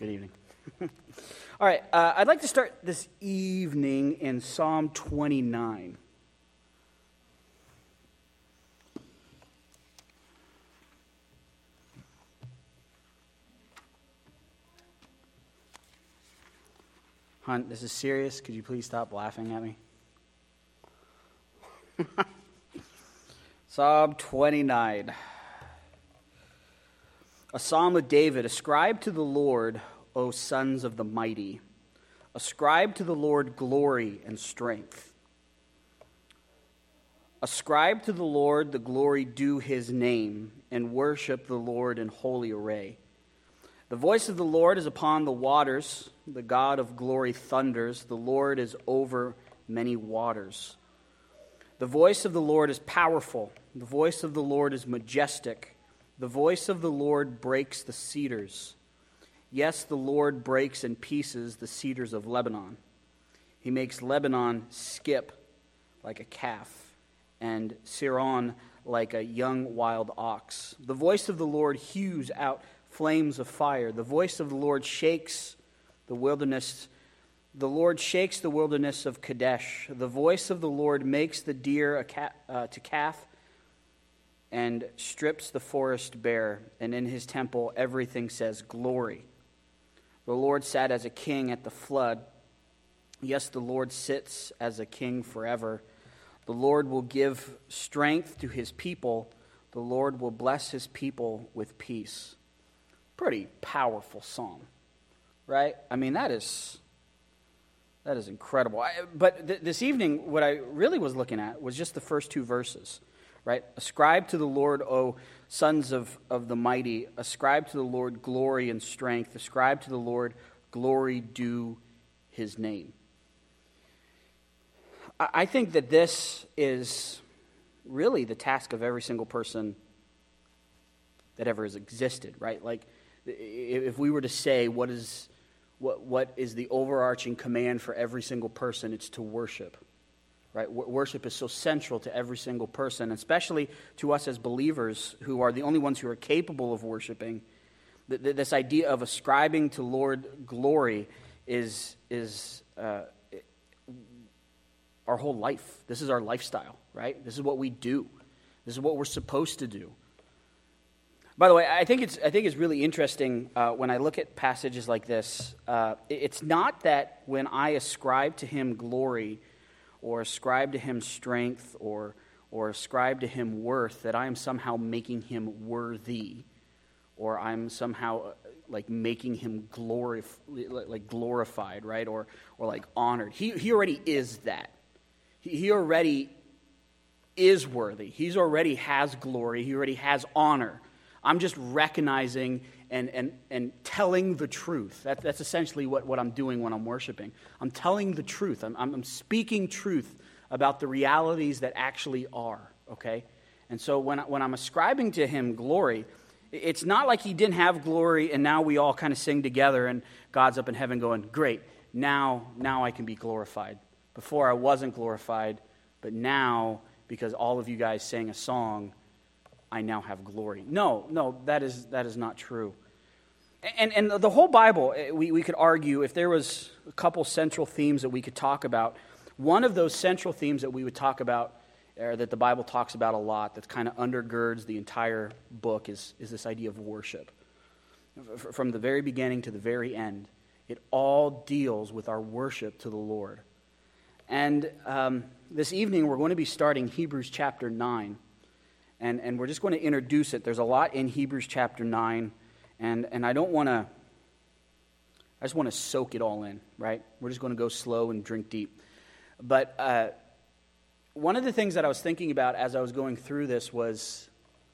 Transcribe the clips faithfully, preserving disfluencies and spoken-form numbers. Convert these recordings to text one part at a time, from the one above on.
Good evening. All right, uh, I'd like to start this evening in Psalm twenty-nine. Hunt, this is serious. Could you please stop laughing at me? Psalm twenty-nine. A psalm of David. Ascribe to the Lord, O sons of the mighty. Ascribe to the Lord glory and strength. Ascribe to the Lord the glory due his name, and worship the Lord in holy array. The voice of the Lord is upon the waters. The God of glory thunders. The Lord is over many waters. The voice of the Lord is powerful. The voice of the Lord is majestic. The voice of the Lord breaks the cedars. Yes, the Lord breaks in pieces the cedars of Lebanon. He makes Lebanon skip like a calf, and Sirion like a young wild ox. The voice of the Lord hews out flames of fire. The voice of the Lord shakes the wilderness. The Lord shakes the wilderness of Kadesh. The voice of the Lord makes the deer a ca- uh, to calf, and strips the forest bare, and in his temple everything says glory. The Lord sat as a king at the flood. Yes, the Lord sits as a king forever. The Lord will give strength to his people. The Lord will bless his people with peace. Pretty powerful psalm, right? I mean, that is that is incredible. I, but th- this evening, what I really was looking at was just the first two verses. Right? Ascribe to the Lord, O sons of, of the mighty. Ascribe to the Lord glory and strength. Ascribe to the Lord glory due his name. I, I think that this is really the task of every single person that ever has existed, right? Like, if we were to say what is what what is the overarching command for every single person, it's to worship. Right? Worship is so central to every single person, especially to us as believers who are the only ones who are capable of worshiping. This idea of ascribing to Lord glory is, is uh, our whole life. This is our lifestyle, right? This is what we do. This is what we're supposed to do. By the way, I think it's I think it's really interesting uh, when I look at passages like this. Uh, it's not that when I ascribe to him glory, or ascribe to him strength, or or ascribe to him worth, that I am somehow making him worthy, or I'm somehow uh, like making him glory, like glorified, right, or or like honored. He he already is that. He, he already is worthy. He's already has glory. He already has honor. I'm just recognizing and and and telling the truth. That, that's essentially what, what I'm doing when I'm worshiping. I'm telling the truth. I'm, I'm, I'm speaking truth about the realities that actually are, okay? And so when, when I'm ascribing to him glory, it's not like he didn't have glory and now we all kind of sing together and God's up in heaven going, great, now, now I can be glorified. Before I wasn't glorified, but now, because all of you guys sang a song, I now have glory. No, no, that is that is not true. And and the whole Bible, we, we could argue, if there was a couple central themes that we could talk about, one of those central themes that we would talk about, or that the Bible talks about a lot, that kind of undergirds the entire book, is, is this idea of worship. From the very beginning to the very end, it all deals with our worship to the Lord. And um, this evening, we're going to be starting Hebrews chapter nine. And and we're just going to introduce it. There's a lot in Hebrews chapter nine, and, and I don't want to, I just want to soak it all in, right? We're just going to go slow and drink deep. But uh, one of the things that I was thinking about as I was going through this was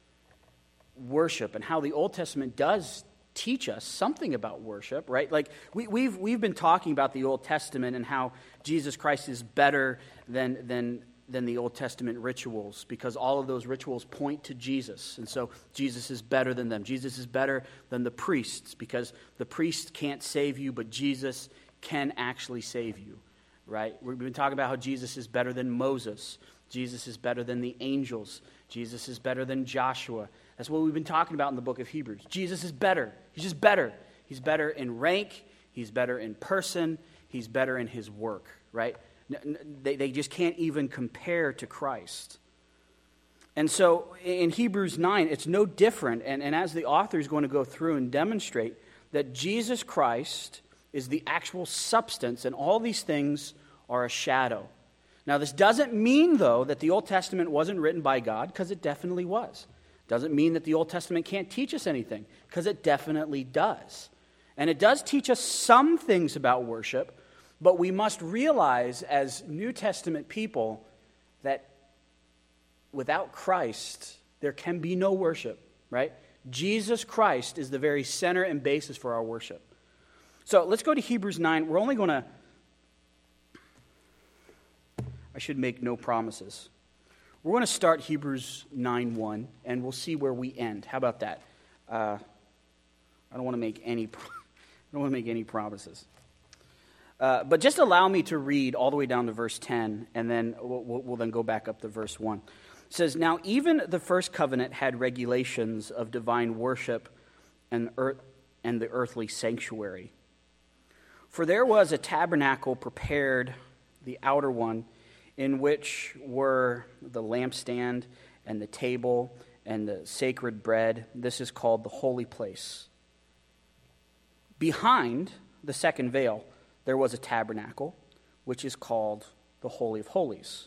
worship and how the Old Testament does teach us something about worship, right? Like we, we've we've been talking about the Old Testament and how Jesus Christ is better than than. than the Old Testament rituals, because all of those rituals point to Jesus. And so Jesus is better than them. Jesus is better than the priests, because the priests can't save you, but Jesus can actually save you, right? We've been talking about how Jesus is better than Moses. Jesus is better than the angels. Jesus is better than Joshua. That's what we've been talking about in the book of Hebrews. Jesus is better. He's just better. He's better in rank. He's better in person. He's better in his work, right? They, they just can't even compare to Christ. And so in Hebrews nine, it's no different. And, and as the author is going to go through and demonstrate that Jesus Christ is the actual substance and all these things are a shadow. Now, this doesn't mean, though, that the Old Testament wasn't written by God, because it definitely was. Doesn't mean that the Old Testament can't teach us anything, because it definitely does. And it does teach us some things about worship, but we must realize as New Testament people that without Christ, there can be no worship, right? Jesus Christ is the very center and basis for our worship. So let's go to Hebrews nine. We're only going to... I should make no promises. We're going to start Hebrews nine one, and we'll see where we end. How about that? Uh, I don't want to make any... I don't want to make any promises. Uh, but just allow me to read all the way down to verse ten, and then we'll, we'll, we'll then go back up to verse one. It says, "Now even the first covenant had regulations of divine worship and, earth, and the earthly sanctuary. For there was a tabernacle prepared, the outer one, in which were the lampstand and the table and the sacred bread. This is called the holy place. Behind the second veil, there was a tabernacle, which is called the Holy of Holies,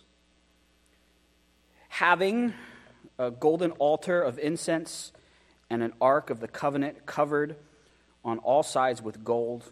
having a golden altar of incense and an ark of the covenant covered on all sides with gold,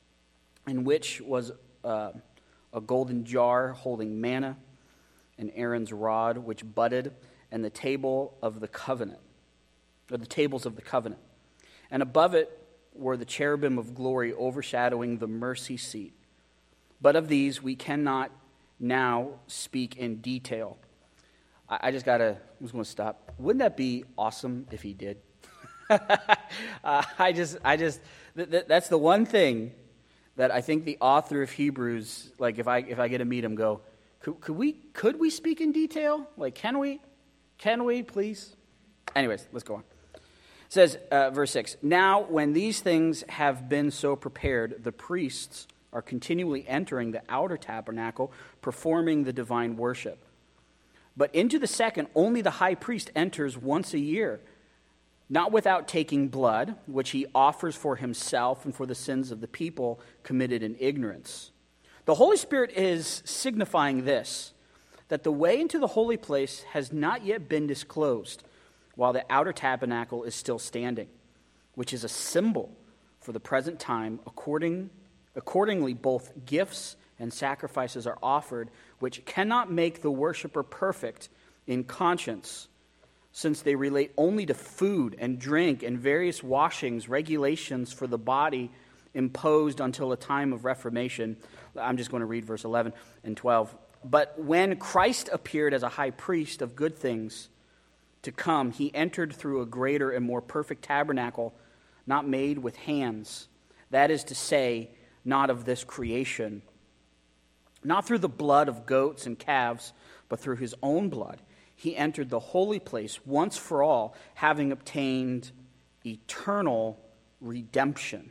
in which was uh, a golden jar holding manna, and Aaron's rod which budded, and the table of the covenant, or the tables of the covenant. And above it were the cherubim of glory overshadowing the mercy seat. But of these we cannot now speak in detail." I, I just gotta, I'm just gonna stop. Wouldn't that be awesome if he did? uh, I just, I just, th- th- that's the one thing that I think the author of Hebrews, like if I if I get to meet him, go, could, could we could we speak in detail? Like, can we? Can we, please? Anyways, let's go on. It says, uh, verse six, "Now when these things have been so prepared, the priests are continually entering the outer tabernacle, performing the divine worship. But into the second, only the high priest enters once a year, not without taking blood, which he offers for himself and for the sins of the people committed in ignorance. The Holy Spirit is signifying this, that the way into the holy place has not yet been disclosed, while the outer tabernacle is still standing, which is a symbol for the present time. According, accordingly, both gifts and sacrifices are offered, which cannot make the worshiper perfect in conscience, since they relate only to food and drink and various washings, regulations for the body imposed until a time of reformation." I'm just going to read verse eleven and twelve. "But when Christ appeared as a high priest of good things to come, he entered through a greater and more perfect tabernacle, not made with hands, that is to say, not of this creation, not through the blood of goats and calves, but through his own blood. He entered the holy place once for all, having obtained eternal redemption."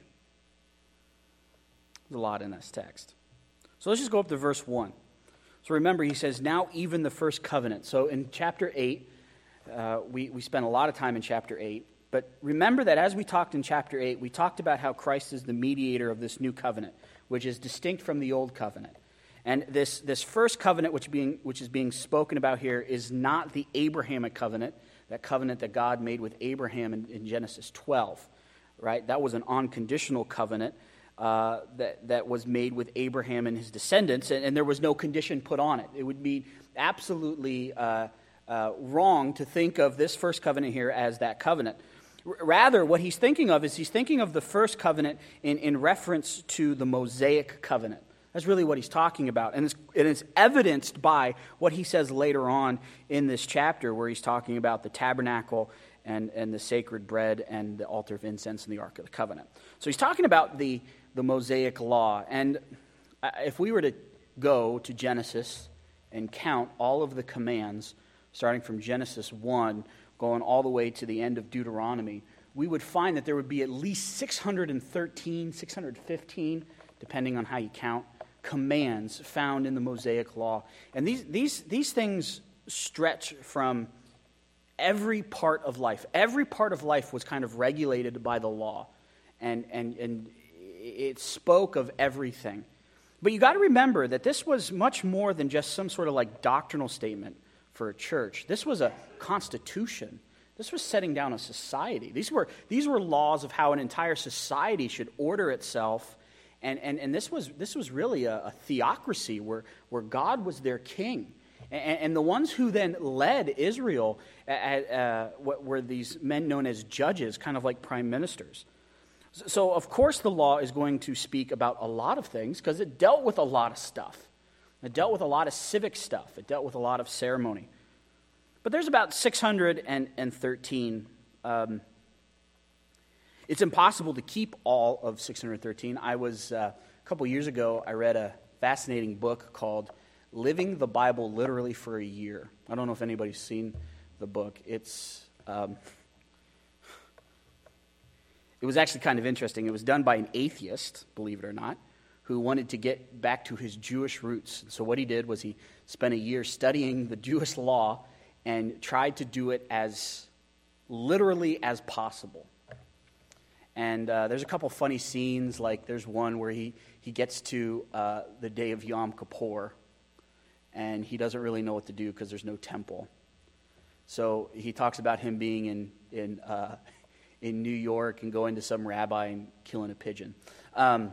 There's a lot in this text. So let's just go up to verse one. So remember, he says, "Now even the first covenant." So in chapter eight, uh, we, we spent a lot of time in chapter eight. But remember that as we talked in chapter eight, we talked about how Christ is the mediator of this new covenant, which is distinct from the old covenant. And this, this first covenant which, being, which is being spoken about here is not the Abrahamic covenant, that covenant that God made with Abraham in, in Genesis twelve, right? That was an unconditional covenant uh, that, that was made with Abraham and his descendants, and, and there was no condition put on it. It would be absolutely uh, uh, wrong to think of this first covenant here as that covenant. R- rather, what he's thinking of is he's thinking of the first covenant in, in reference to the Mosaic covenant. That's really what he's talking about. And it's, and it's evidenced by what he says later on in this chapter, where he's talking about the tabernacle and, and the sacred bread and the altar of incense and the Ark of the Covenant. So he's talking about the, the Mosaic law. And if we were to go to Genesis and count all of the commands, starting from Genesis one, going all the way to the end of Deuteronomy, we would find that there would be at least six hundred thirteen, six hundred fifteen, depending on how you count, commands found in the Mosaic Law. And these these these things stretch from every part of life. Every part of life was kind of regulated by the law, and and and it spoke of everything. But you got to remember that this was much more than just some sort of like doctrinal statement for a church. This was a constitution. This was setting down a society. These were these were laws of how an entire society should order itself. And, and, and this was this was really a, a theocracy where, where God was their king. And, and the ones who then led Israel uh, uh, were these men known as judges, kind of like prime ministers. So, of course, the law is going to speak about a lot of things because it dealt with a lot of stuff. It dealt with a lot of civic stuff. It dealt with a lot of ceremony. But there's about six hundred thirteen. Um, it's impossible to keep all of six hundred thirteen. I was, uh, a couple years ago, I read a fascinating book called Living the Bible Literally for a Year. I don't know if anybody's seen the book. It's... Um, It was actually kind of interesting. It was done by an atheist, believe it or not, who wanted to get back to his Jewish roots. So what he did was he spent a year studying the Jewish law and tried to do it as literally as possible. And uh, there's a couple funny scenes, like there's one where he, he gets to uh, the day of Yom Kippur, and he doesn't really know what to do because there's no temple. So he talks about him being in... in uh, in New York and going to some rabbi and killing a pigeon. Um,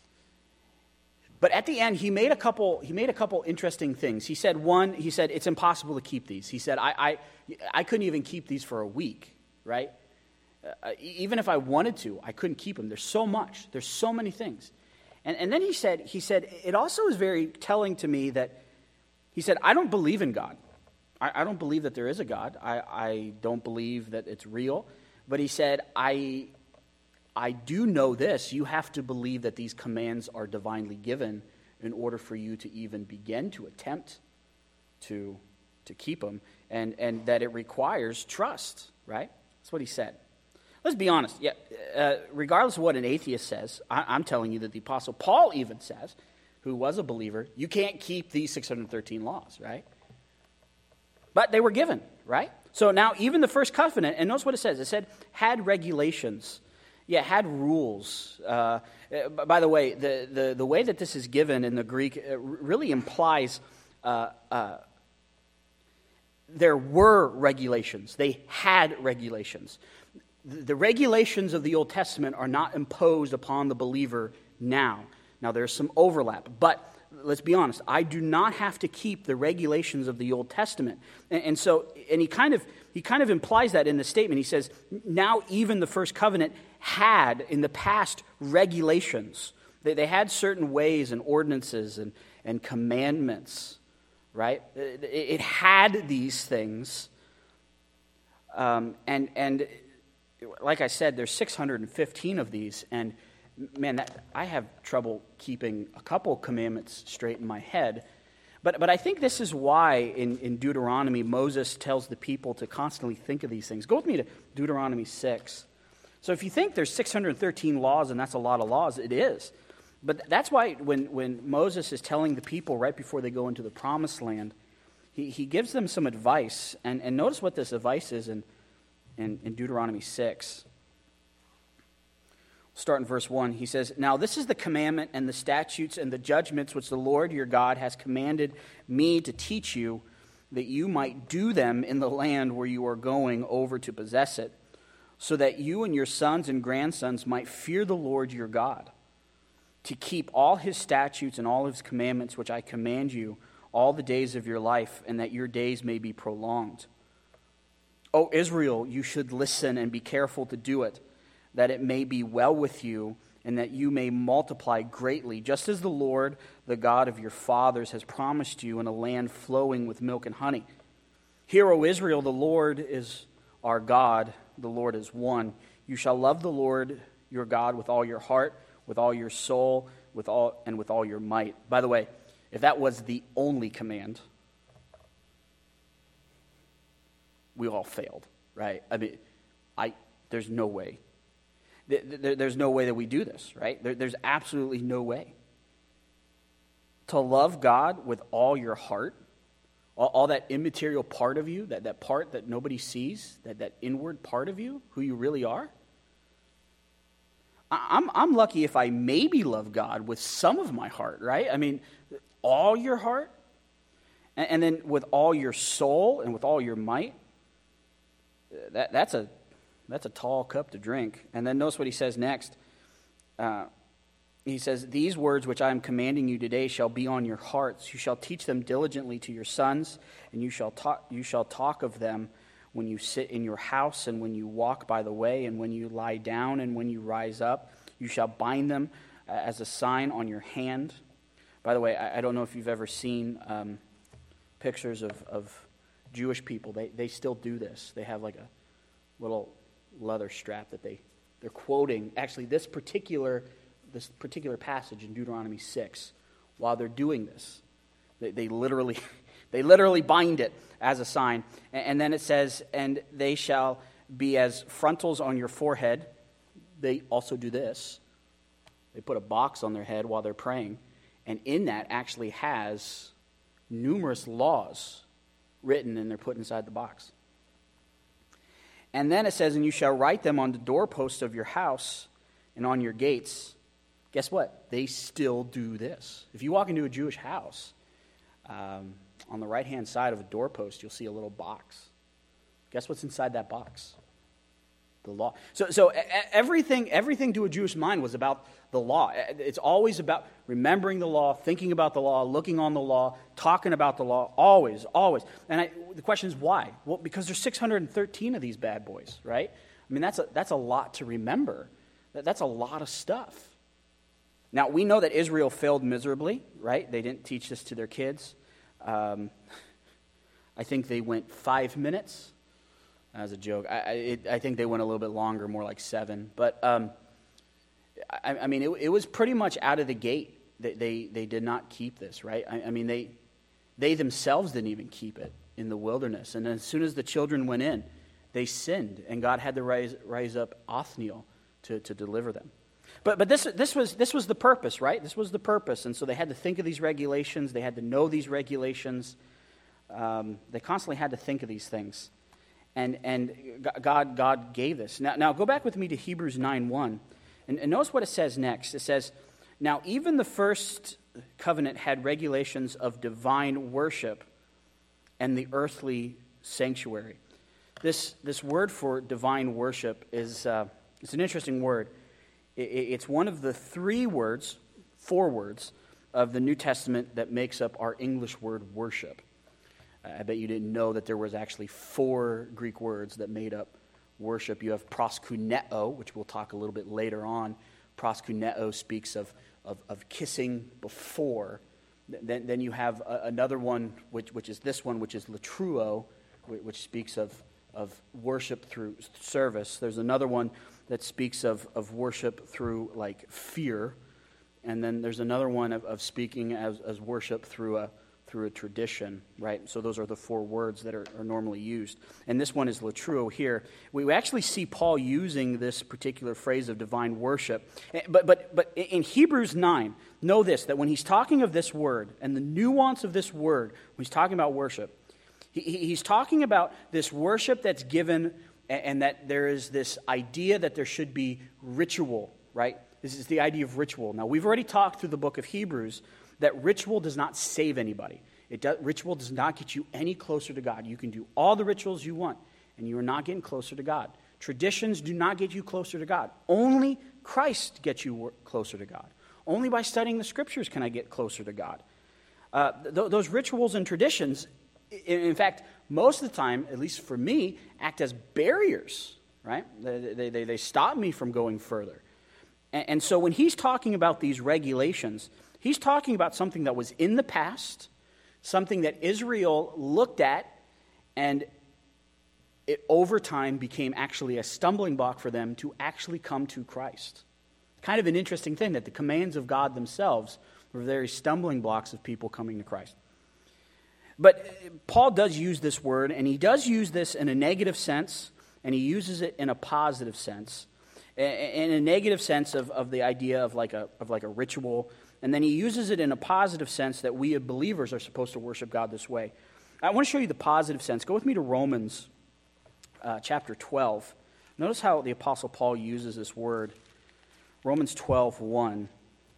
but at the end, he made a couple. He made a couple interesting things. He said one. He said it's impossible to keep these. He said I I, I couldn't even keep these for a week. Right? Uh, even if I wanted to, I couldn't keep them. There's so much. There's so many things. And and then he said he said it also is very telling to me that he said I don't believe in God. I, I don't believe that there is a God. I I don't believe that it's real. But he said, I, I do know this. You have to believe that these commands are divinely given in order for you to even begin to attempt to, to keep them, and, and that it requires trust, right? That's what he said. Let's be honest. Yeah, uh, regardless of what an atheist says, I, I'm telling you that the Apostle Paul even says, who was a believer, you can't keep these six hundred thirteen laws, right? But they were given, right? So now even the first covenant, and notice what it says. It said, had regulations. Yeah, had rules. Uh, by the way, the, the, the way that this is given in the Greek really implies uh, uh, there were regulations. They had regulations. The regulations of the Old Testament are not imposed upon the believer now. Now, there's some overlap, but let's be honest, I do not have to keep the regulations of the Old Testament. And, and so, and he kind of he kind of implies that in the statement. He says, now even the first covenant had in the past regulations. They, they had certain ways and ordinances and, and commandments, right? It, it had these things. Um, and and like I said, there's six hundred fifteen of these, and man, that, I have trouble keeping a couple commandments straight in my head. But but I think this is why in, in Deuteronomy, Moses tells the people to constantly think of these things. Go with me to Deuteronomy six. So if you think there's six hundred thirteen laws and that's a lot of laws, it is. But that's why when, when Moses is telling the people right before they go into the promised land, he, he gives them some advice. And, and notice what this advice is in, in, in Deuteronomy six. Start in verse one. He says, now this is the commandment and the statutes and the judgments which the Lord your God has commanded me to teach you, that you might do them in the land where you are going over to possess it, so that you and your sons and grandsons might fear the Lord your God, to keep all his statutes and all his commandments which I command you all the days of your life, and that your days may be prolonged. O Israel, you should listen and be careful to do it, that it may be well with you, and that you may multiply greatly, just as the Lord, the God of your fathers, has promised you in a land flowing with milk and honey. Hear, O Israel, the Lord is our God, the Lord is one. You shall love the Lord your God with all your heart, with all your soul, with all and with all your might. By the way, if that was the only command, we all failed, right? I mean, I there's no way. There's no way that we do this, right? There's absolutely no way. To love God with all your heart, all, all that immaterial part of you, that, that part that nobody sees, that, that inward part of you, who you really are. I, I'm, I'm lucky if I maybe love God with some of my heart, right? I mean, all your heart, and, and then with all your soul and with all your might. That, that's a that's a tall cup to drink. And then notice what he says next. Uh, he says, "These words which I am commanding you today shall be on your hearts. You shall teach them diligently to your sons, and you shall talk you shall talk of them when you sit in your house, and when you walk by the way, and when you lie down, and when you rise up. You shall bind them as a sign on your hand." By the way, I, I don't know if you've ever seen um, pictures of, of Jewish people. They they still do this. They have like a little leather strap that they they're quoting. Actually, this particular this particular passage in Deuteronomy six. While they're doing this, they, they literally they literally bind it as a sign. And, and then it says, "And they shall be as frontals on your forehead." They also do this. They put a box on their head while they're praying, and in that actually has numerous laws written, and they're put inside the box. And then it says, "And you shall write them on the doorposts of your house and on your gates." Guess what? They still do this. If you walk into a Jewish house, um, on the right-hand side of a doorpost, you'll see a little box. Guess what's inside that box? The law. So, so everything, everything to a Jewish mind was about the law. It's always about remembering the law, thinking about the law, looking on the law, talking about the law. Always, always. And I, the question is why? Well, because there's six hundred thirteen of these bad boys, right? I mean, that's a, that's a lot to remember. That's a lot of stuff. Now, we know that Israel failed miserably, right? They didn't teach this to their kids. Um, I think they went five minutes. As a joke. I, it, I think they went a little bit longer, more like seven. But, um, I, I mean, it, it was pretty much out of the gate that they, they did not keep this, right? I, I mean, they they themselves didn't even keep it in the wilderness. And as soon as the children went in, they sinned, and God had to rise, rise up Othniel to, to deliver them. But but this this was this was the purpose, right? This was the purpose. And so they had to think of these regulations. They had to know these regulations. Um, they constantly had to think of these things. And and God God gave this. Now, now go back with me to Hebrews nine one. And, and notice what it says next. It says, "Now even the first covenant had regulations of divine worship and the earthly sanctuary." This this word for divine worship is uh, it's an interesting word. It, it's one of the three words, four words, of the New Testament that makes up our English word worship. I bet you didn't know that there was actually four Greek words that made up worship. You have proskuneo, which we'll talk a little bit later on. Proskuneo speaks of, of, of kissing before. Then, then you have a, another one, which, which is this one, which is latruo, which speaks of, of worship through service. There's another one that speaks of, of worship through, like, fear. And then there's another one of, of speaking as, as worship through a through a tradition, right? So those are the four words that are, are normally used. And this one is latruo here. We actually see Paul using this particular phrase of divine worship. But but but in Hebrews nine, know this, that when he's talking of this word and the nuance of this word, when he's talking about worship, he, he's talking about this worship that's given, and that there is this idea that there should be ritual, right? This is the idea of ritual. Now, we've already talked through the book of Hebrews that ritual does not save anybody. It does, ritual does not get you any closer to God. You can do all the rituals you want, and you are not getting closer to God. Traditions do not get you closer to God. Only Christ gets you closer to God. Only by studying the Scriptures can I get closer to God. Uh, th- those rituals and traditions, in, in fact, most of the time, at least for me, act as barriers, right? They, they, they, they stop me from going further. And, and so when he's talking about these regulations, he's talking about something that was in the past, something that Israel looked at, and it over time became actually a stumbling block for them to actually come to Christ. Kind of an interesting thing that the commands of God themselves were very stumbling blocks of people coming to Christ. But Paul does use this word, and he does use this in a negative sense, and he uses it in a positive sense, in a negative sense of, of the idea of like a of like a ritual, and then he uses it in a positive sense that we as believers are supposed to worship God this way. I want to show you the positive sense. Go with me to Romans uh, chapter twelve. Notice how the Apostle Paul uses this word. Romans twelve one.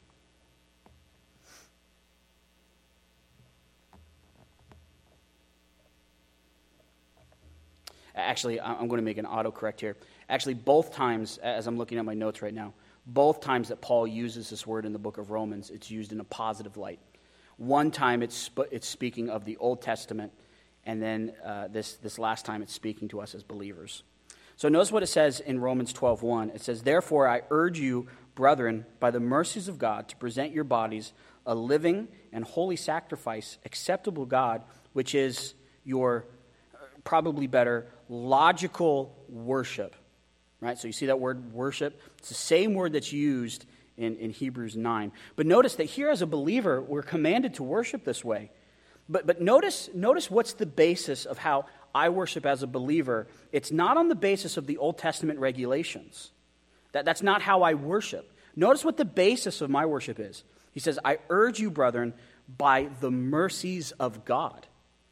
Actually, I'm going to make an autocorrect here. Actually, both times, as I'm looking at my notes right now, both times that Paul uses this word in the book of Romans, it's used in a positive light. One time it's sp- it's speaking of the Old Testament, and then uh, this, this last time it's speaking to us as believers. So notice what it says in Romans twelve one. It says, "Therefore I urge you, brethren, by the mercies of God, to present your bodies a living and holy sacrifice, acceptable to God, which is your, probably better, logical worship." Right? So you see that word worship? It's the same word that's used in, in Hebrews nine. But notice that here as a believer, we're commanded to worship this way. But but notice notice what's the basis of how I worship as a believer. It's not on the basis of the Old Testament regulations. That, that's not how I worship. Notice what the basis of my worship is. He says, "I urge you, brethren, by the mercies of God."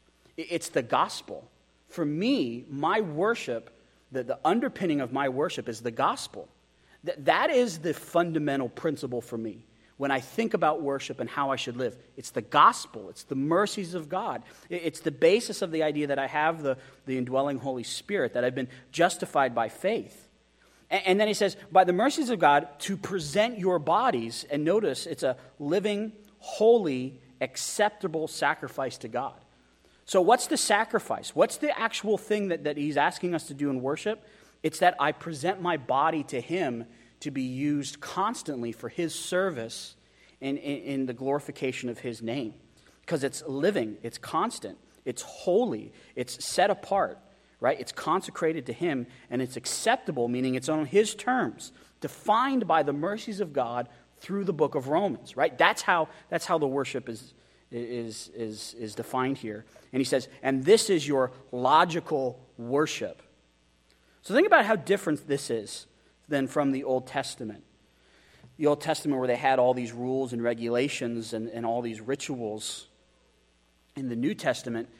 It's the gospel. For me, my worship, the, the underpinning of my worship is the gospel. That, that is the fundamental principle for me. When I think about worship and how I should live, it's the gospel. It's the mercies of God. It's the basis of the idea that I have the, the indwelling Holy Spirit, that I've been justified by faith. And, and then he says, by the mercies of God, to present your bodies, and notice it's a living, holy, acceptable sacrifice to God. So what's the sacrifice? What's the actual thing that, that he's asking us to do in worship? It's that I present my body to him to be used constantly for his service in, in, in the glorification of his name. Because it's living, it's constant, it's holy, it's set apart, right? It's consecrated to him, and it's acceptable, meaning it's on his terms, defined by the mercies of God through the book of Romans, right? That's how, that's how the worship is is, is, is defined here. And he says, and this is your logical worship. So think about how different this is than from the Old Testament. The Old Testament where they had all these rules and regulations and, and all these rituals. In the New Testament,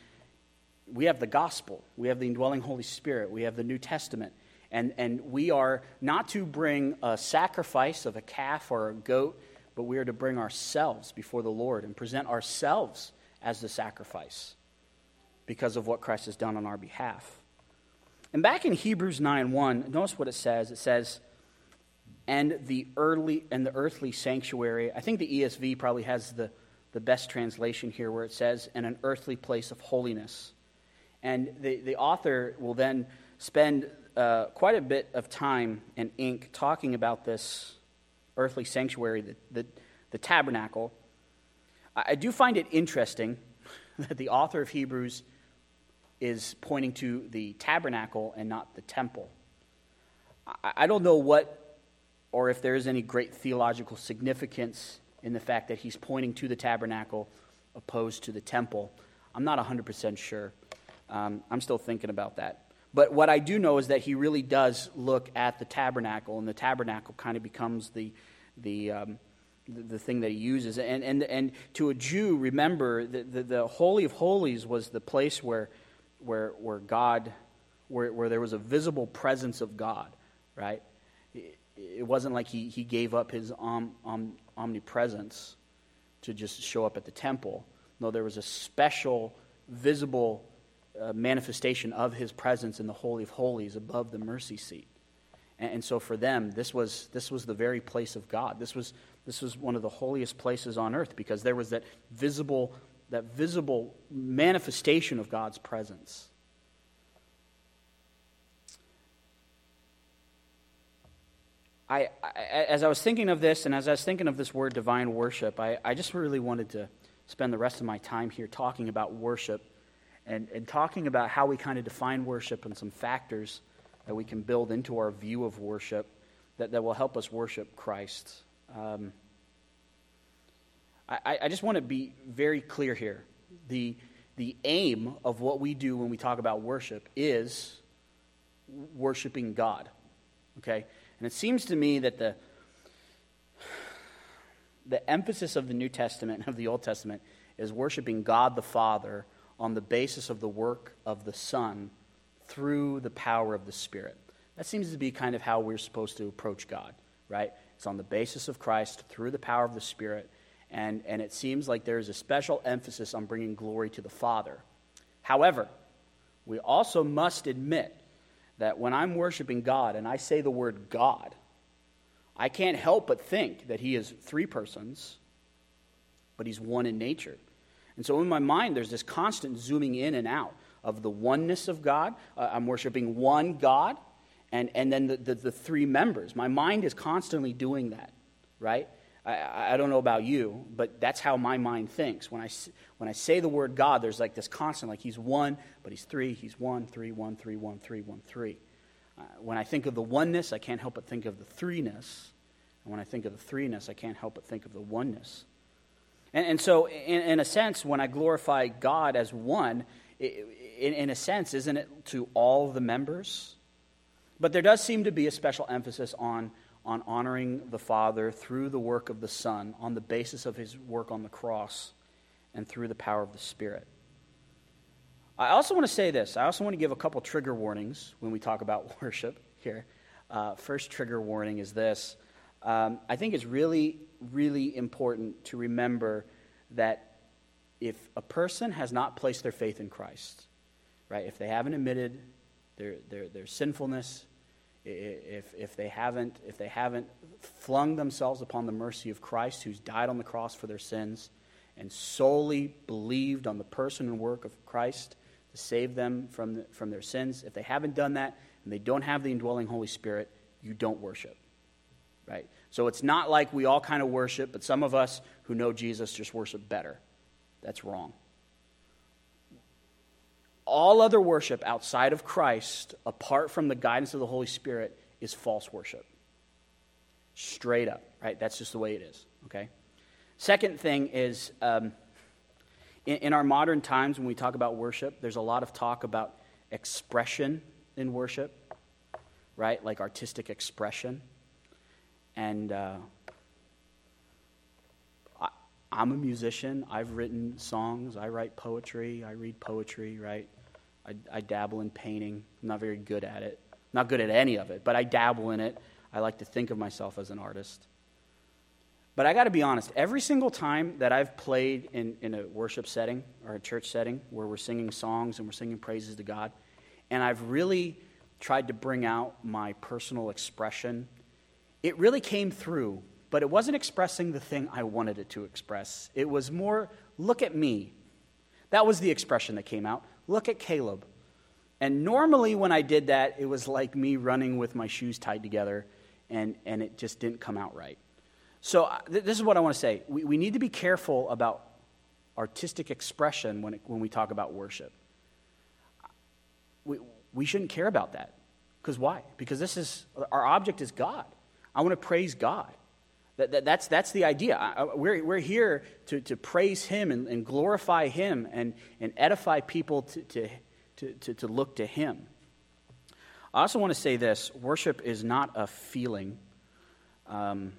we have the gospel. We have the indwelling Holy Spirit. We have the New Testament. And, and we are not to bring a sacrifice of a calf or a goat, but we are to bring ourselves before the Lord and present ourselves as the sacrifice because of what Christ has done on our behalf. And back in Hebrews nine one, notice what it says. It says, and the early and the earthly sanctuary. I think the E S V probably has the, the best translation here where it says, and an earthly place of holiness. And the, the author will then spend uh, quite a bit of time and ink talking about this earthly sanctuary, the, the, the tabernacle. I, I do find it interesting that the author of Hebrews is pointing to the tabernacle and not the temple. I, I don't know what, or if there is any great theological significance in the fact that he's pointing to the tabernacle opposed to the temple. I'm not one hundred percent sure. Um, I'm still thinking about that. But what I do know is that he really does look at the tabernacle, and the tabernacle kind of becomes the the um, the, the thing that he uses. And and and to a Jew, remember the, the, the Holy of Holies was the place where where where God, where where there was a visible presence of God, right? It, it wasn't like he he gave up his om, om, omnipresence to just show up at the temple. No, there was a special, visible Uh, manifestation of his presence in the Holy of Holies above the mercy seat. And, and so for them, this was this was the very place of God. This was this was one of the holiest places on earth because there was that visible that visible manifestation of God's presence. I, I as I was thinking of this, and as I was thinking of this word divine worship, I, I just really wanted to spend the rest of my time here talking about worship. And, and talking about how we kind of define worship and some factors that we can build into our view of worship that, that will help us worship Christ. Um, I, I just want to be very clear here. The, the aim of what we do when we talk about worship is worshiping God, okay? And it seems to me that the the emphasis of the New Testament, of the Old Testament, is worshiping God the Father on the basis of the work of the Son through the power of the Spirit. That seems to be kind of how we're supposed to approach God, right? It's on the basis of Christ through the power of the Spirit, and, and it seems like there's a special emphasis on bringing glory to the Father. However, we also must admit that when I'm worshiping God and I say the word God, I can't help but think that he is three persons, but he's one in nature. And so in my mind, there's this constant zooming in and out of the oneness of God. Uh, I'm worshiping one God, and, and then the, the, the three members. My mind is constantly doing that, right? I, I don't know about you, but that's how my mind thinks. When I, when I say the word God, there's like this constant, like he's one, but he's three, he's one, three, one, three, one, three, one, three. Uh, when I think of the oneness, I can't help but think of the threeness. And when I think of the threeness, I can't help but think of the oneness. And, and so, in, in a sense, when I glorify God as one, in, in a sense, isn't it to all the members? But there does seem to be a special emphasis on, on honoring the Father through the work of the Son, on the basis of his work on the cross, and through the power of the Spirit. I also want to say this. I also want to give a couple trigger warnings when we talk about worship here. Uh, first trigger warning is this. Um, I think it's really, really important to remember that if a person has not placed their faith in Christ, right, if they haven't admitted their their, their sinfulness, if if they haven't if they haven't flung themselves upon the mercy of Christ, who's died on the cross for their sins, and solely believed on the person and work of Christ to save them from the, from their sins, if they haven't done that and they don't have the indwelling Holy Spirit, you don't worship. Right? So it's not like we all kind of worship, but some of us who know Jesus just worship better. That's wrong. All other worship outside of Christ, apart from the guidance of the Holy Spirit, is false worship. Straight up, right? That's just the way it is, okay? Second thing is, um, in, in our modern times when we talk about worship, there's a lot of talk about expression in worship, right? Like artistic expression. And uh, I, I'm a musician. I've written songs. I write poetry. I read poetry, right? I, I dabble in painting. I'm not very good at it. Not good at any of it, but I dabble in it. I like to think of myself as an artist. But I got to be honest, every single time that I've played in, in a worship setting or a church setting where we're singing songs and we're singing praises to God, and I've really tried to bring out my personal expression, it really came through, but it wasn't expressing the thing I wanted it to express. It was more, look at me. That was the expression that came out. Look at Caleb. And normally when I did that, it was like me running with my shoes tied together, and, and it just didn't come out right. So th- this is what I want to say. We, we need to be careful about artistic expression when, it, when we talk about worship. We, we shouldn't care about that. Because why? Because this is, our object is God. I want to praise God. That, that, that's, that's the idea. I, we're, we're here to, to praise him and, and glorify him and, and edify people to, to, to, to, to look to him. I also want to say this. Worship is not a feeling. Um,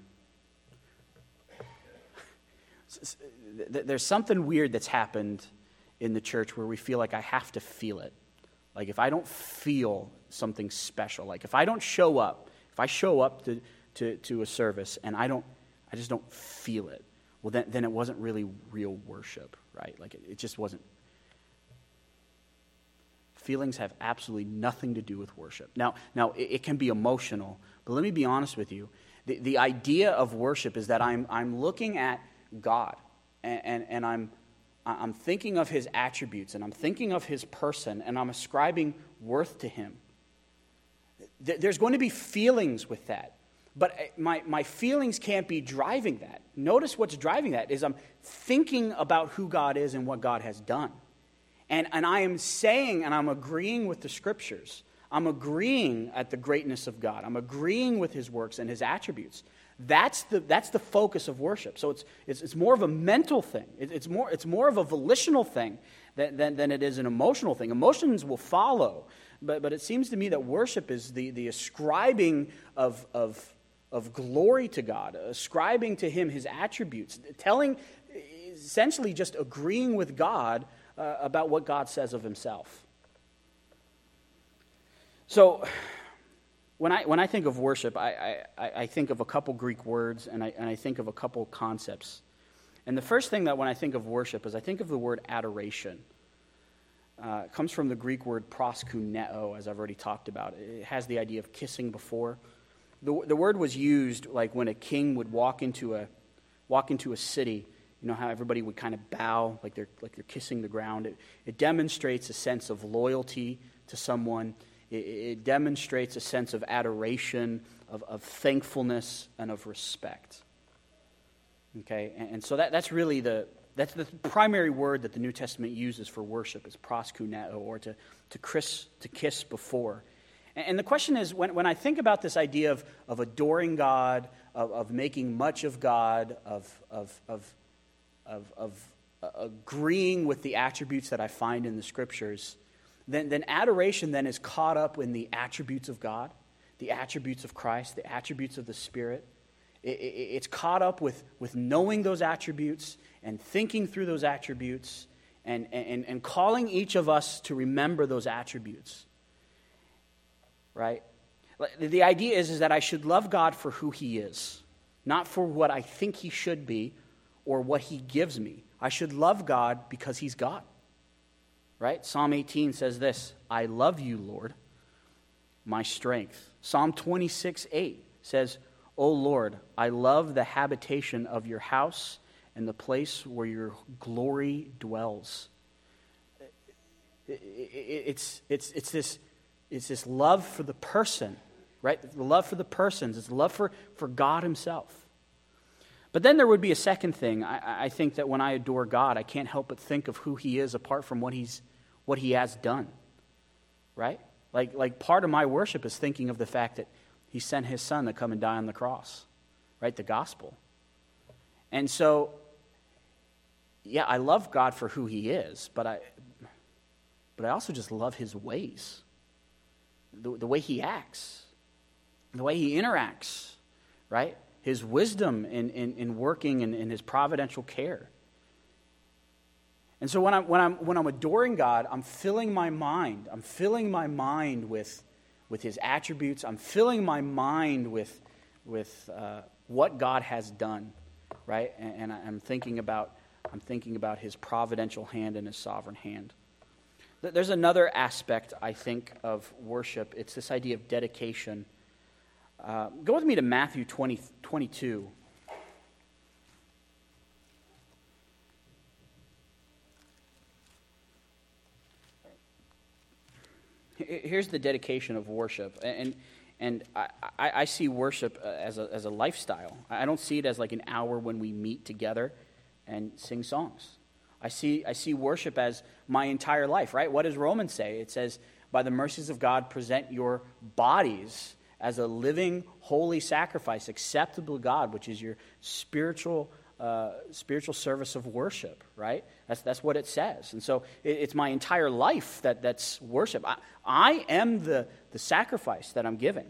there's something weird that's happened in the church where we feel like I have to feel it. Like if I don't feel something special, like if I don't show up, if I show up to To, to a service, and I don't, I just don't feel it. Well, then, then it wasn't really real worship, right? Like it, it just wasn't. Feelings have absolutely nothing to do with worship. Now, now it, it can be emotional, but let me be honest with you. The, the idea of worship is that I'm, I'm looking at God, and, and, and I'm, I'm thinking of his attributes, and I'm thinking of his person, and I'm ascribing worth to him. There's going to be feelings with that. But my, my feelings can't be driving that. Notice what's driving that is I'm thinking about who God is and what God has done. And, and I am saying and I'm agreeing with the scriptures. I'm agreeing at the greatness of God. I'm agreeing with his works and his attributes. That's the, that's the focus of worship. So it's, it's, it's more of a mental thing. It, it's, more, it's more of a volitional thing than, than, than it is an emotional thing. Emotions will follow. But, but it seems to me that worship is the, the ascribing of, of, of glory to God, ascribing to him his attributes, telling, essentially just agreeing with God uh, about what God says of himself. So when I, when I think of worship, I, I, I think of a couple Greek words, and I, and I think of a couple concepts. And the first thing that when I think of worship is I think of the word adoration. Uh, it comes from the Greek word proskuneo, as I've already talked about. It has the idea of kissing before. The, the word was used like when a king would walk into a walk into a city. You know how everybody would kind of bow, like they're like they're kissing the ground. It, it demonstrates a sense of loyalty to someone. It, it demonstrates a sense of adoration, of, of thankfulness, and of respect. Okay, and, and so that, that's really the that's the primary word that the New Testament uses for worship is proskuneo, or to to kiss to kiss before. And, and the question is, when when I think about this idea of of adoring God, of, of making much of God, of of of of, of uh, agreeing with the attributes that I find in the Scriptures, then then adoration then is caught up in the attributes of God, the attributes of Christ, the attributes of the Spirit. It's caught up with, with knowing those attributes and thinking through those attributes and, and, and calling each of us to remember those attributes. Right? The idea is, is that I should love God for who he is, not for what I think he should be or what he gives me. I should love God because he's God. Right? Psalm eighteen says this, I love you, Lord, my strength. Psalm twenty-six eight says, O Lord, I love the habitation of your house and the place where your glory dwells. It's, it's, it's, this, it's this love for the person, right? The love for the persons. It's love for, for God himself. But then there would be a second thing. I, I think that when I adore God, I can't help but think of who he is apart from what he's what he has done, right? Like, like part of my worship is thinking of the fact that he sent his son to come and die on the cross, right? The gospel. And so, yeah, I love God for who he is, but I but I also just love his ways, the, the way he acts, the way he interacts, right? His wisdom in, in, in working and in, in his providential care. And so when I'm, when I'm, when I'm adoring God, I'm filling my mind. I'm filling my mind with with his attributes. I'm filling my mind with, with uh, what God has done, right? And, and I'm thinking about, I'm thinking about his providential hand and his sovereign hand. There's another aspect, I think, of worship. It's this idea of dedication. Uh, go with me to Matthew twenty, twenty-two. Here's the dedication of worship, and and I, I, I see worship as a as a lifestyle. I don't see it as like an hour when we meet together and sing songs. I see I see worship as my entire life, right? What does Romans say? It says, by the mercies of God, present your bodies as a living, holy sacrifice, acceptable to God, which is your spiritual uh, spiritual service of worship, right? That's that's what it says. And so it, it's my entire life that, that's worship. I, I am the, the sacrifice that I'm giving.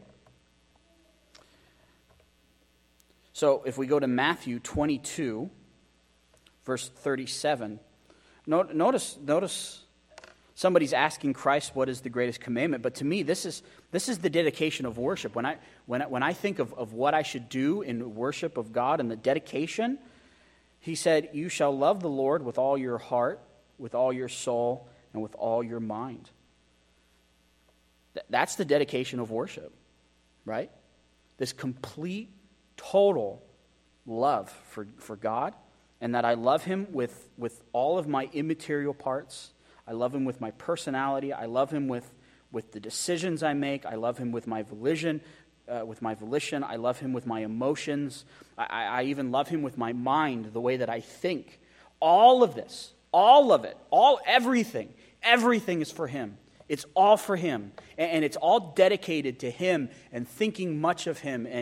So if we go to Matthew twenty-two, verse thirty-seven, not, notice notice somebody's asking Christ what is the greatest commandment, but to me this is this is the dedication of worship. When I when I, when I think of, of what I should do in worship of God and the dedication, he said, you shall love the Lord with all your heart, with all your soul, and with all your mind. Th- that's the dedication of worship, right? This complete, total love for, for God, and that I love him with, with all of my immaterial parts. I love him with my personality. I love him with, with the decisions I make. I love him with my volition. Uh, with my volition. I love him with my emotions. I, I even love him with my mind, the way that I think. All of this, all of it, all everything, everything is for him. It's all for him. And, and it's all dedicated to him and thinking much of him and,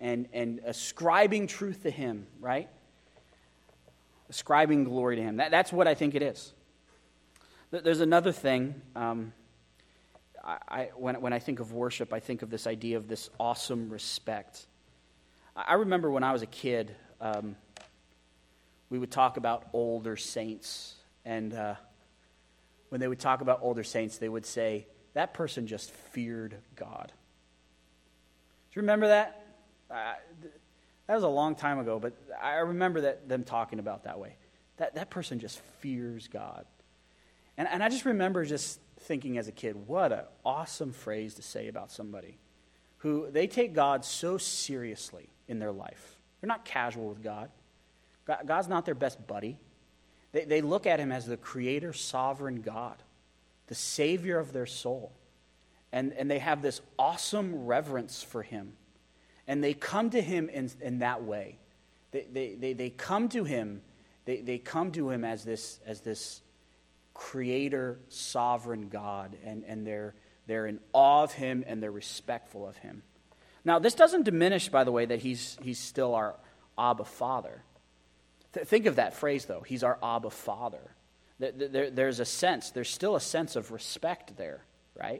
and, and ascribing truth to him, right? Ascribing glory to him. That, that's what I think it is. There's another thing. Um, I, I, when, when I think of worship, I think of this idea of this awesome respect. I remember when I was a kid, um, we would talk about older saints. And uh, when they would talk about older saints, they would say, that person just feared God. Do you remember that? Uh, that was a long time ago, but I remember that them talking about that way. That, that person just fears God. And, and I just remember just thinking as a kid, what an awesome phrase to say about somebody who they take God so seriously in their life. They're not casual with God. God God's not their best buddy. They, they look at him as the creator, sovereign God, the savior of their soul. And, and they have this awesome reverence for him. And they come to him in, in that way. They, they, they, they come to him, they, they come to him as this, as this creator, sovereign God, and, and they're, they're in awe of him and they're respectful of him. Now, this doesn't diminish, by the way, that he's, he's still our Abba Father. Th- think of that phrase, though. He's our Abba Father. There, there, there's a sense, there's still a sense of respect there, right?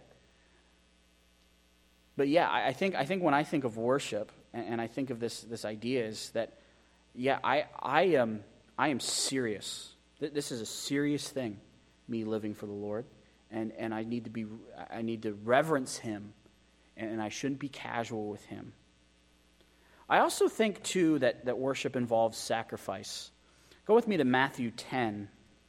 But yeah, I, I think I think when I think of worship, and, and I think of this this idea is that, yeah, I I am I am serious. This is a serious thing, me living for the Lord, and and I need to be I need to reverence him, and I shouldn't be casual with him. I also think too that that worship involves sacrifice. Go with me to Matthew ten.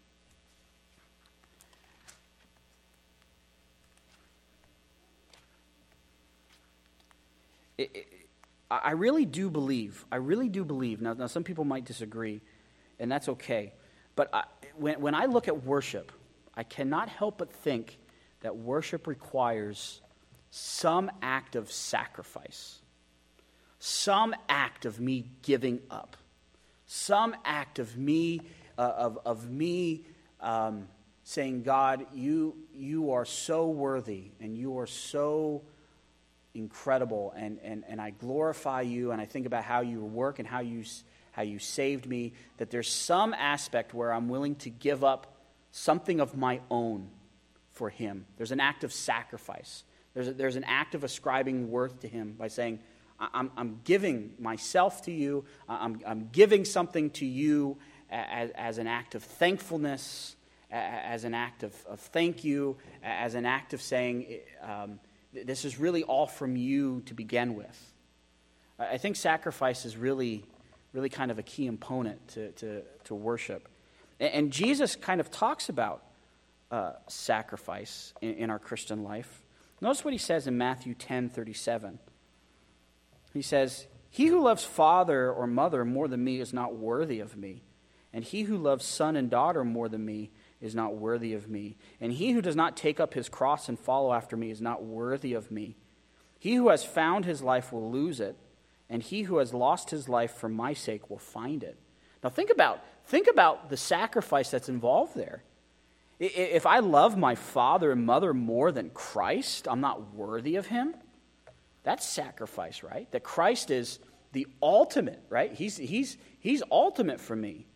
It, it, I really do believe, I really do believe, now, now some people might disagree, and that's okay, but I, when, when I look at worship, I cannot help but think that worship requires some act of sacrifice, some act of me giving up, some act of me, uh, of, of me um, saying, God, you, you are so worthy, and you are so incredible, and, and, and I glorify you, and I think about how you work and how you how you saved me, that there's some aspect where I'm willing to give up something of my own for him. There's an act of sacrifice. There's a, there's an act of ascribing worth to him by saying, I'm, I'm giving myself to you, I'm, I'm giving something to you as, as an act of thankfulness, as an act of, of thank you, as an act of saying, um, this is really all from you to begin with. I think sacrifice is really, really kind of a key component to, to, to worship. And, and Jesus kind of talks about uh, sacrifice in, in our Christian life. Notice what he says in Matthew ten thirty-seven. He says, he who loves father or mother more than me is not worthy of me. And he who loves son and daughter more than me is not worthy of me. And he who does not take up his cross and follow after me is not worthy of me. He who has found his life will lose it, and he who has lost his life for my sake will find it. Now think about, think about the sacrifice that's involved there. If I love my father and mother more than Christ, I'm not worthy of him. That's sacrifice, right? That Christ is the ultimate, right? He's, he's, he's ultimate for me.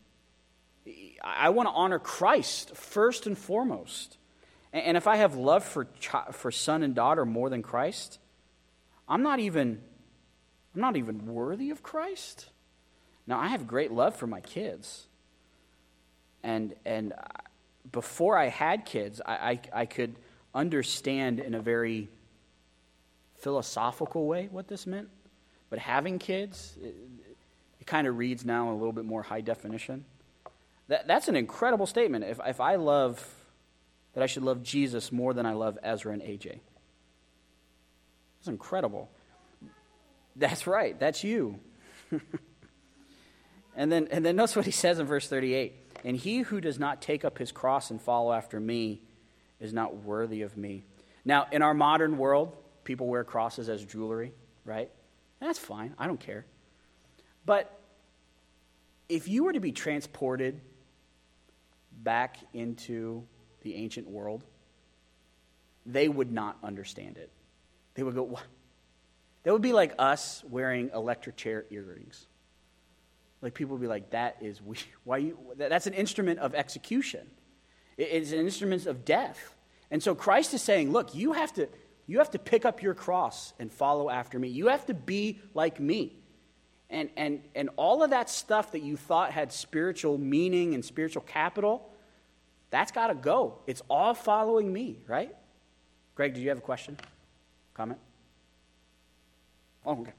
I want to honor Christ first and foremost. And if I have love for for son and daughter more than Christ, I'm not even I'm not even worthy of Christ. Now, I have great love for my kids. And and before I had kids, I, I, I could understand in a very philosophical way what this meant. But having kids, it, it kind of reads now in a little bit more high definition. That, that's an incredible statement. If, if I love, that I should love Jesus more than I love Ezra and A J. That's incredible. That's right. That's you. and then and then notice what he says in verse thirty-eight. And he who does not take up his cross and follow after me is not worthy of me. Now, in our modern world, people wear crosses as jewelry, right? That's fine. I don't care. But if you were to be transported back into the ancient world, they would not understand it. They would go, what? That would be like us wearing electric chair earrings. Like people would be like, that is, why you, that's an instrument of execution. It's an instrument of death. And so Christ is saying, look, you have to, you have to pick up your cross and follow after me. You have to be like me. And, and, and all of that stuff that you thought had spiritual meaning and spiritual capital, that's got to go. It's all following me, right? Greg, did you have a question? Comment? Oh, okay.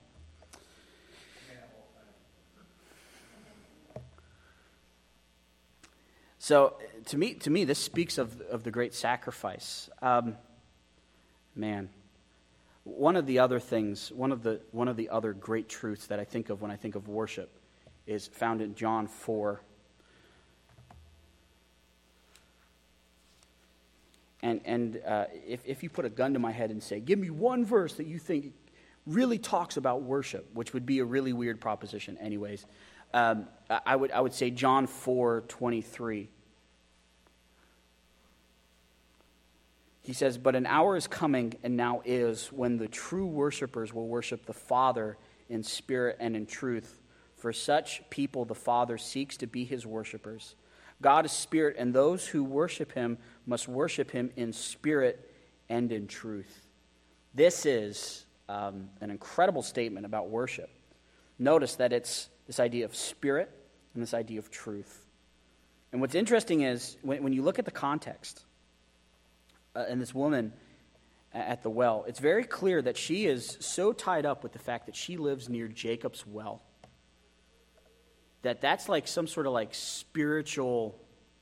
So to me, to me, this speaks of, of the great sacrifice. Um, man, one of the other things, one of the one of the other great truths that I think of when I think of worship is found in John four. And and uh, if if you put a gun to my head and say, give me one verse that you think really talks about worship, which would be a really weird proposition, anyways. Um, I would I would say John four twenty-three. He says, but an hour is coming, and now is, when the true worshipers will worship the Father in spirit and in truth. For such people the Father seeks to be his worshipers. God is spirit, and those who worship him must worship him in spirit and in truth. This is um, an incredible statement about worship. Notice that it's this idea of spirit and this idea of truth. And what's interesting is when, when you look at the context, uh, and this woman at the well, it's very clear that she is so tied up with the fact that she lives near Jacob's well, that that's like some sort of like spiritual,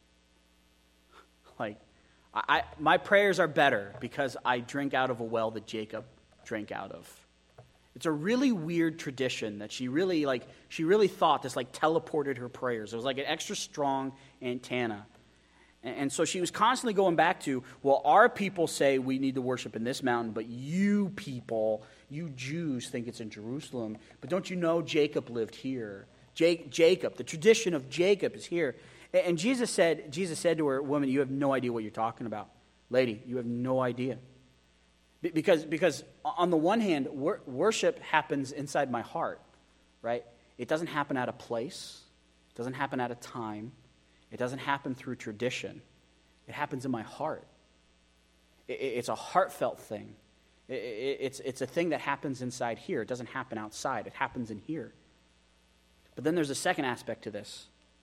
like, I, I my prayers are better because I drink out of a well that Jacob drank out of. It's a really weird tradition that she really like, she really thought this like teleported her prayers. It was like an extra strong antenna. And, and so she was constantly going back to, well, our people say we need to worship in this mountain, but you people, you Jews think it's in Jerusalem. But don't you know Jacob lived here? Jacob, the tradition of Jacob is here. And Jesus said, Jesus said to her, woman, you have no idea what you're talking about. Lady, you have no idea. Because, because on the one hand, wor- worship happens inside my heart, right? It doesn't happen at a place. It doesn't happen at a time. It doesn't happen through tradition. It happens in my heart. It, it's a heartfelt thing. It, it, it's, it's a thing that happens inside here. It doesn't happen outside. It happens in here. But then there's a second aspect to this.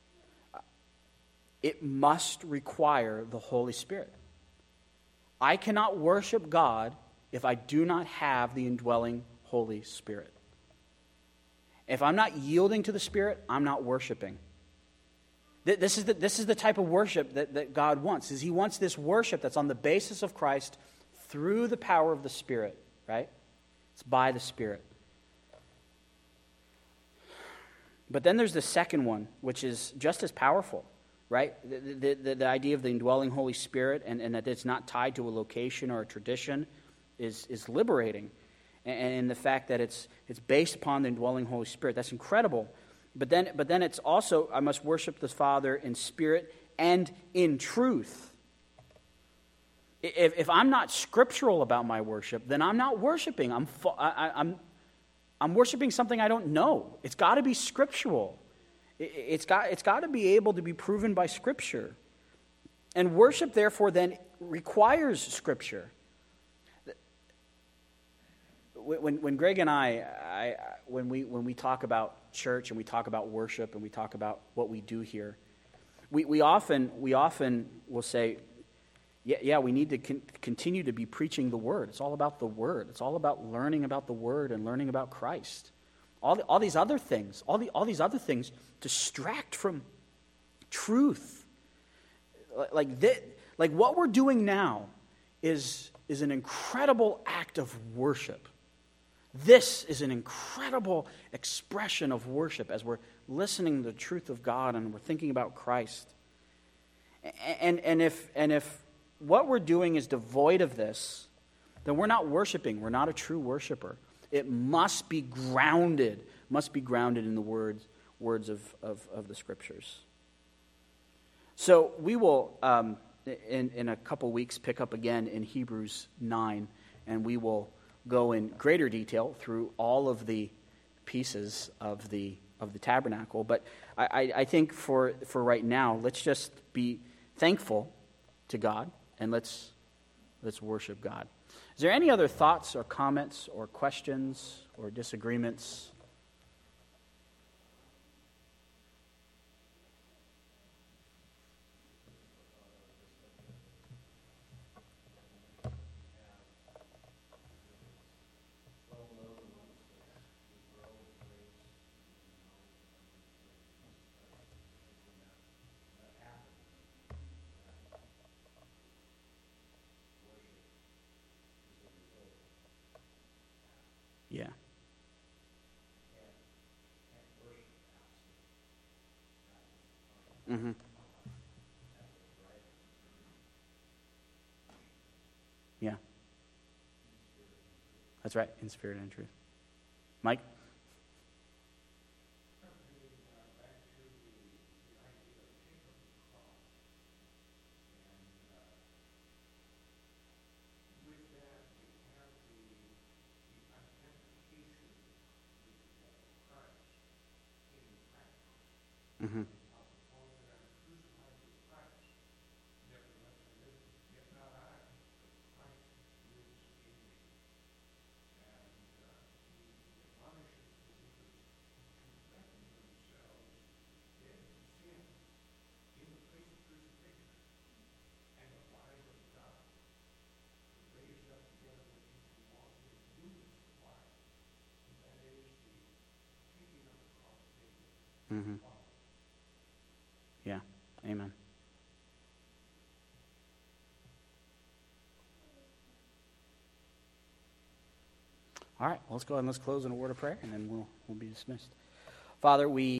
It must require the Holy Spirit. I cannot worship God if I do not have the indwelling Holy Spirit. If I'm not yielding to the Spirit, I'm not worshiping. This is the, this is the type of worship that, that God wants. Is He wants this worship that's on the basis of Christ through the power of the Spirit, right? It's by the Spirit. But then there's the second one, which is just as powerful, right? The, the, the, the idea of the indwelling Holy Spirit and, and that it's not tied to a location or a tradition is, is liberating. And, and the fact that it's it's based upon the indwelling Holy Spirit, that's incredible. But then, but then it's also, I must worship the Father in spirit and in truth. If, if I'm not scriptural about my worship, then I'm not worshiping. I'm I, I'm I'm worshiping something I don't know. It's got to be scriptural. It's got, it's got to be able to be proven by Scripture. And worship, therefore, then requires Scripture. When, when Greg and I, I when we when we talk about church and we talk about worship and we talk about what we do here, we, we often we often will say, yeah, yeah, we need to con- continue to be preaching the Word. It's all about the Word. It's all about learning about the Word and learning about Christ. All, the, all these other things, all, the, all these other things distract from truth. Like, this, like what we're doing now is, is an incredible act of worship. This is an incredible expression of worship as we're listening to the truth of God and we're thinking about Christ. And, and, if, and if what we're doing is devoid of this, then we're not worshiping. We're not a true worshiper. It must be grounded, must be grounded in the words, words of, of, of the Scriptures. So we will, um, in, in a couple weeks, pick up again in Hebrews nine, and we will go in greater detail through all of the pieces of the of the tabernacle. But I, I, I think for for right now, let's just be thankful to God and let's let's worship God. Is there any other thoughts or comments or questions or disagreements? Yeah. Mm-hmm. Yeah. That's right, in spirit and in truth. Mike? Mm-hmm. Mm-hmm. Yeah. Amen. All right, well, let's go ahead and let's close in a word of prayer, and then we'll we'll be dismissed. Father, we